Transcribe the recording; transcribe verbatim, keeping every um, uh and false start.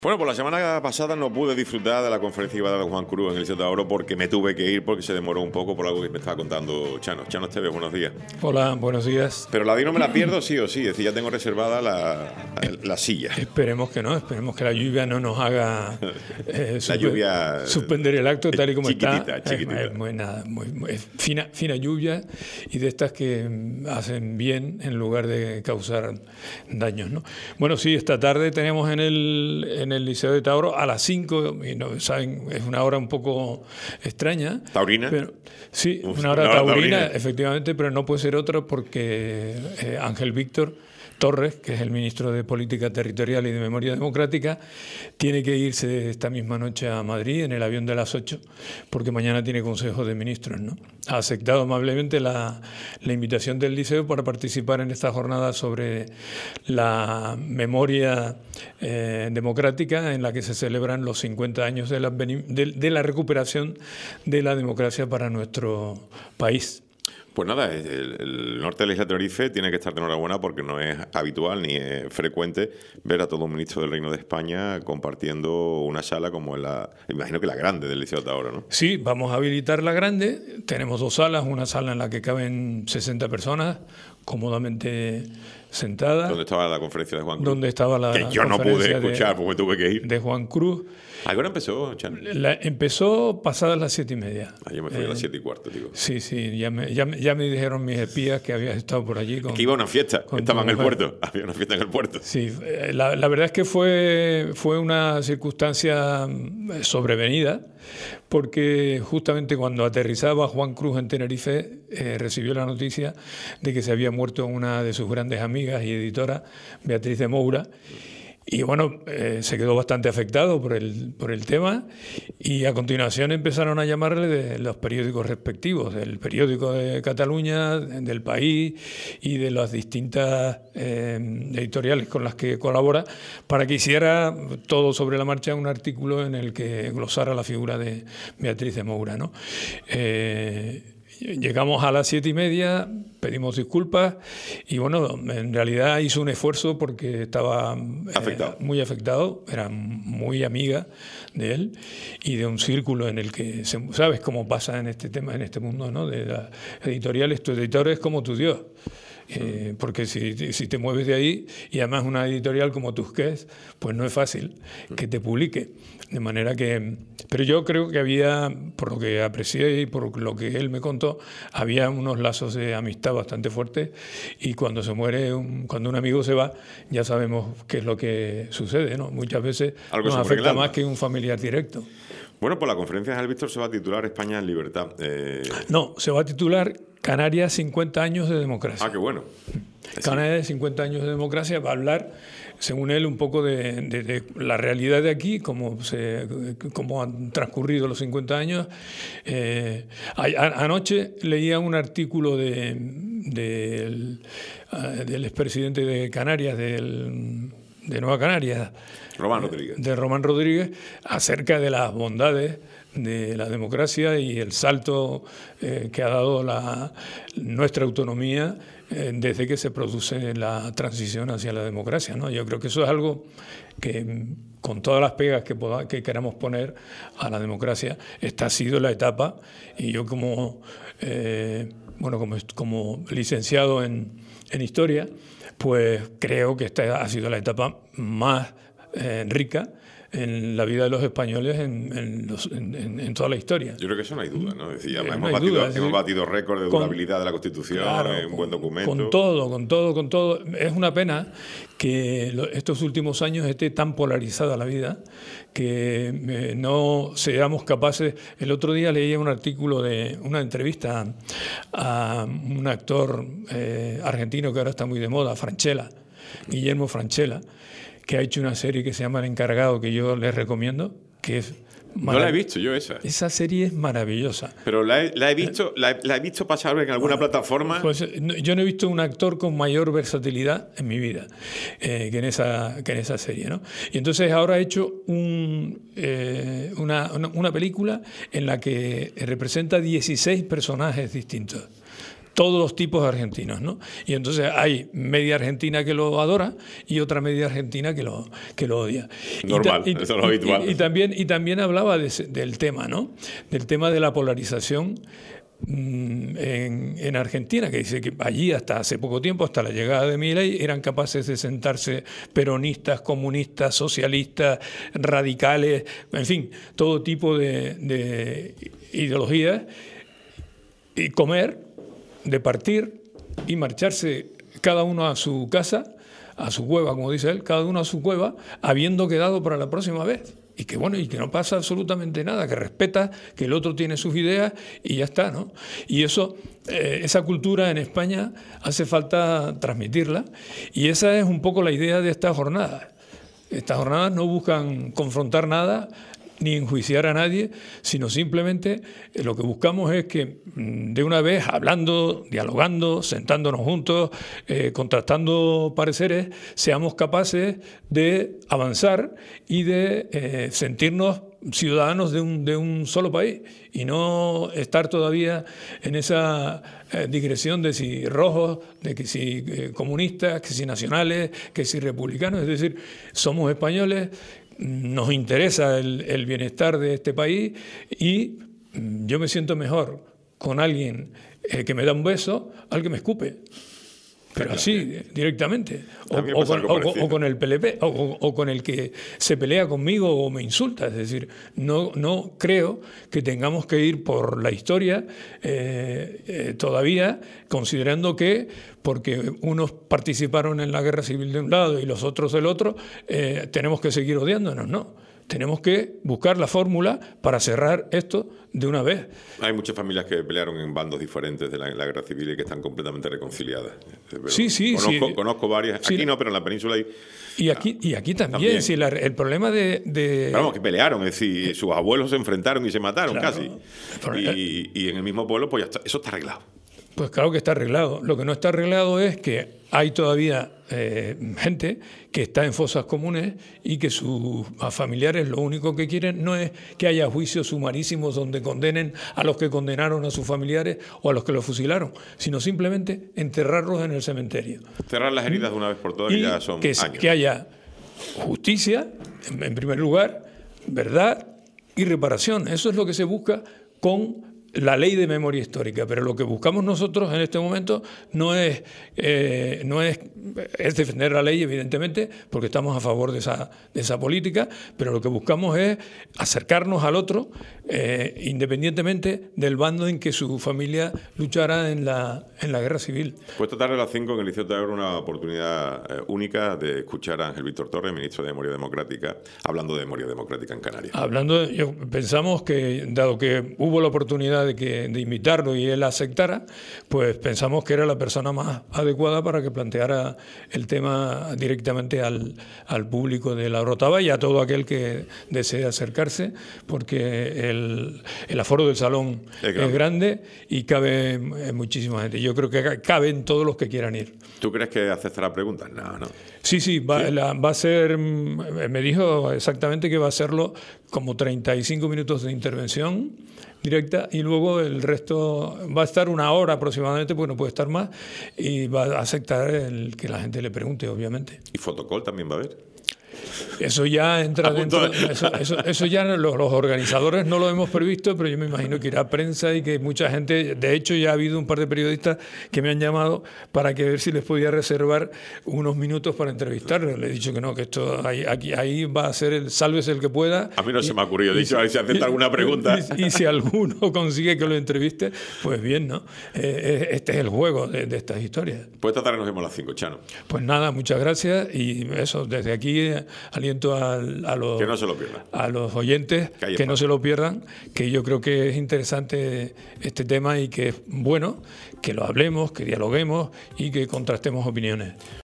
Bueno, pues la semana pasada no pude disfrutar de la conferencia que iba a dar Juan Cruz en el Liceo de Oro porque me tuve que ir porque se demoró un poco por algo que me estaba contando Chano. Chano Esteves, buenos días. Hola, buenos días. Pero la de no me la pierdo sí o sí, es decir, ya tengo reservada la, la silla. Esperemos que no, esperemos que la lluvia no nos haga eh, la lluvia suspender el acto tal y como chiquitita, está. Chiquitita, es, muy, nada, muy, muy fina, fina lluvia y de estas que hacen bien en lugar de causar daños, ¿no? Bueno, sí, esta tarde tenemos en el, en el Liceo de Tauro a las cinco, y no saben, es una hora un poco extraña. ¿Taurina? Pero, sí, Uf, una hora una hora taurina, taurina, efectivamente, pero no puede ser otra porque eh, Ángel Víctor Torres, que es el ministro de Política Territorial y de Memoria Democrática, tiene que irse esta misma noche a Madrid en el avión de las ocho, porque mañana tiene Consejo de Ministros, ¿no? Ha aceptado amablemente la, la invitación del Liceo para participar en esta jornada sobre la memoria eh, democrática en la que se celebran los cincuenta años de la, de, de la recuperación de la democracia para nuestro país. Pues nada, el, el norte del Isla Tenerife tiene que estar de enhorabuena porque no es habitual ni es frecuente ver a todo un ministro del Reino de España compartiendo una sala como la, imagino que la grande del Liceo de Tauro, ¿no? Sí, vamos a habilitar la grande. Tenemos dos salas, una sala en la que caben sesenta personas cómodamente sentadas. ¿Dónde estaba la conferencia de Juan Cruz? Donde estaba la que yo no pude escuchar de, porque tuve que ir. De Juan Cruz. ¿A qué hora empezó, Chan? La, empezó pasadas las siete y media. Ah, yo me fui eh, a las siete y cuarto, digo. Sí, sí, ya me, ya, ya me dijeron mis espías que habías estado por allí. Con, es que iba a una fiesta, estaba en el puerto, había una fiesta en el puerto. Sí, la, la verdad es que fue, fue una circunstancia sobrevenida, porque justamente cuando aterrizaba Juan Cruz en Tenerife, eh, recibió la noticia de que se había muerto una de sus grandes amigas y editoras, Beatriz de Moura. Y bueno, eh, se quedó bastante afectado por el, por el tema y a continuación empezaron a llamarle de los periódicos respectivos, del periódico de Cataluña, del País y de las distintas eh, editoriales con las que colabora, para que hiciera todo sobre la marcha un artículo en el que glosara la figura de Beatriz de Moura, ¿no? Eh, Llegamos a las siete y media, pedimos disculpas y bueno, en realidad hizo un esfuerzo porque estaba afectado. Eh, muy afectado, era muy amiga de él y de un círculo en el que, se, ¿sabes cómo pasa en este tema, en este mundo, ¿no? De las editoriales, tu editor es como tu Dios. Eh, porque si, si te mueves de ahí y además una editorial como Tusquets, pues no es fácil que te publique. De manera que... Pero yo creo que había, por lo que aprecié y por lo que él me contó, había unos lazos de amistad bastante fuertes y cuando se muere, un, cuando un amigo se va, ya sabemos qué es lo que sucede, ¿no? Muchas veces Algo nos afecta más que un familiar directo. Bueno, pues la conferencia de Ángel Víctor se va a titular España en libertad. Eh... No, se va a titular Canarias cincuenta años de democracia. Ah, qué bueno. Canarias cincuenta años de democracia va a hablar, según él, un poco de, de, de la realidad de aquí, cómo, se, cómo han transcurrido los cincuenta años. Eh, a, a, anoche leía un artículo de, de el, uh, del expresidente de Canarias, del, de Nueva Canarias, Román Rodríguez. de Román Rodríguez, acerca de las bondades de la democracia y el salto eh, que ha dado la, nuestra autonomía eh, desde que se produce la transición hacia la democracia, ¿no? Yo creo que eso es algo que, con todas las pegas que, poda, que queramos poner a la democracia, esta ha sido la etapa, y yo como, eh, bueno, como, como licenciado en, en Historia, pues creo que esta ha sido la etapa más eh, rica en la vida de los españoles en, en, los, en, en toda la historia. Yo creo que eso no hay duda, ¿no? Es decir, no hemos, hay batido, duda, hemos sí. batido récord de durabilidad con, de la Constitución, claro, un buen documento. Con todo, con todo, con todo. Es una pena que lo, estos últimos años esté tan polarizada la vida que eh, no seamos capaces... El otro día leía un artículo de una entrevista a, a un actor eh, argentino que ahora está muy de moda, Francella, Guillermo Francella, que ha hecho una serie que se llama El Encargado, que yo les recomiendo, que es... No la he visto yo esa. Esa serie es maravillosa. Pero la he, la he visto la he, la he visto pasar en alguna bueno, plataforma. Pues, yo no he visto un actor con mayor versatilidad en mi vida eh, que, en esa, que en esa serie, ¿no? Y entonces ahora ha hecho un, eh, una, una, una película en la que representa dieciséis personajes distintos. todos los tipos de argentinos, ¿no? Y entonces hay media argentina que lo adora y otra media argentina que lo, que lo odia. Normal, y, eso es lo habitual. Y, y, también, y también hablaba de, del tema, ¿no? Del tema de la polarización En, en Argentina, que dice que allí hasta hace poco tiempo, hasta la llegada de Milei, eran capaces de sentarse peronistas, comunistas, socialistas, radicales, en fin, todo tipo de, de ideologías, y comer, departir y marcharse cada uno a su casa, a su cueva, como dice él, cada uno a su cueva, habiendo quedado para la próxima vez. Y que bueno, y que no pasa absolutamente nada, que respeta que el otro tiene sus ideas y ya está, ¿no? Y eso, eh, esa cultura en España hace falta transmitirla, y esa es un poco la idea de esta jornada. Estas jornadas no buscan confrontar nada ni enjuiciar a nadie, sino simplemente eh, lo que buscamos es que de una vez, hablando, dialogando, sentándonos juntos, eh, contrastando pareceres, seamos capaces de avanzar y de eh, sentirnos ciudadanos de un, de un solo país, y no estar todavía en esa eh, digresión de si rojos, de que si eh, comunistas, que si nacionales, que si republicanos. Es decir, somos españoles, nos interesa el, el bienestar de este país, y yo me siento mejor con alguien eh, que me da un beso al que me escupe. Pero así, directamente. O, o, con, o, o con el P L P, o, o con el que se pelea conmigo o me insulta. Es decir, no, no creo que tengamos que ir por la historia eh, eh, todavía considerando que, porque unos participaron en la guerra civil de un lado y los otros del otro, eh, tenemos que seguir odiándonos. No. Tenemos que buscar la fórmula para cerrar esto de una vez. Hay muchas familias que pelearon en bandos diferentes de la, la guerra civil y que están completamente reconciliadas. Pero sí, sí, conozco, sí. Conozco varias. Aquí sí. No, pero en la península hay... Y aquí, y aquí también. también. Si la, el problema de... de... Pero vamos, que pelearon, es decir, sus abuelos se enfrentaron y se mataron, claro, casi. Pero, y, y en el mismo pueblo, pues ya está, eso está arreglado. Pues claro que está arreglado. Lo que no está arreglado es que hay todavía eh, gente que está en fosas comunes y que sus familiares lo único que quieren no es que haya juicios sumarísimos donde condenen a los que condenaron a sus familiares o a los que los fusilaron, sino simplemente enterrarlos en el cementerio. Cerrar las heridas de una vez por todas, y que ya son que, años. Que haya justicia, en, en primer lugar, verdad y reparación. Eso es lo que se busca con la ley de memoria histórica, pero lo que buscamos nosotros en este momento no es, eh, no es, es defender la ley, evidentemente, porque estamos a favor de esa, de esa política, pero lo que buscamos es acercarnos al otro, eh, independientemente del bando en que su familia luchara en la, en la guerra civil. Pues esta tarde a las cinco en el Liceo Teatro una oportunidad eh, única de escuchar a Ángel Víctor Torres, ministro de Memoria Democrática, hablando de memoria democrática en Canarias. Hablando, yo, pensamos que, dado que hubo la oportunidad De, que, de invitarlo y él aceptara, pues pensamos que era la persona más adecuada para que planteara el tema directamente al, al público de la Orotava y a todo aquel que desee acercarse, porque el, el aforo del salón es grande. es grande y cabe muchísima gente. Yo creo que caben todos los que quieran ir. ¿Tú crees que aceptará preguntas? No, no. Sí, sí, va, ¿Sí? La, va a ser, me dijo exactamente que va a hacerlo como treinta y cinco minutos de intervención directa y luego el resto va a estar una hora aproximadamente, porque no puede estar más, y va a aceptar el que la gente le pregunte, obviamente. ¿Y fotocall también va a haber? Eso ya entra dentro, eso, eso, eso ya los, los organizadores no lo hemos previsto, pero yo me imagino que irá prensa y que mucha gente, de hecho ya ha habido un par de periodistas que me han llamado para que ver si les podía reservar unos minutos para entrevistarlos. Le he dicho que no, que esto ahí, aquí, ahí va a ser el sálvese el que pueda. A mí no y, se me ha ocurrido, he dicho, a ver si acepta alguna pregunta. Y, y, y si alguno consigue que lo entreviste, pues bien, ¿no? Eh, este es el juego de, de estas historias. Pues esta tarde nos vemos a las cinco, Chano. Pues nada, muchas gracias y eso, desde aquí aliento a, a, los, que no se lo pierdan. a los oyentes que, que no se lo pierdan, que yo creo que es interesante este tema y que es bueno que lo hablemos, que dialoguemos y que contrastemos opiniones.